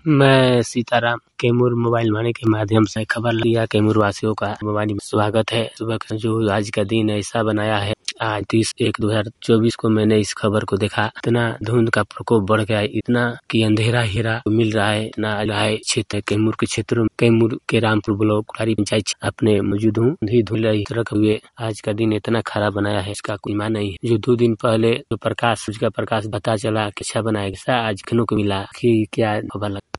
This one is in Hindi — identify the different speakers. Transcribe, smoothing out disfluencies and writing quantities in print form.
Speaker 1: मैं सीताराम कैमूर मोबाइल वाणी के माध्यम से खबर लिया। कैमूर वासियों का मोबाइल में स्वागत है। सुबह का जो आज का दिन ऐसा बनाया है, आज 30/1/2024 को मैंने इस खबर को देखा। इतना धुंध का प्रकोप बढ़ गया है, इतना कि अंधेरा हीरा मिल रहा है ना क्षेत्र कैमूर के क्षेत्रों में। कैमूर के रामपुर ब्लॉक पंचायत अपने मौजूद हूँ। हुए आज का दिन इतना खराब बनाया है, इसका कोई मान नहीं है। जो 2 दिन पहले जो सूर्य का प्रकाश पता चला कि अच्छा बनाया, आज को मिला कि क्या खबर लगा।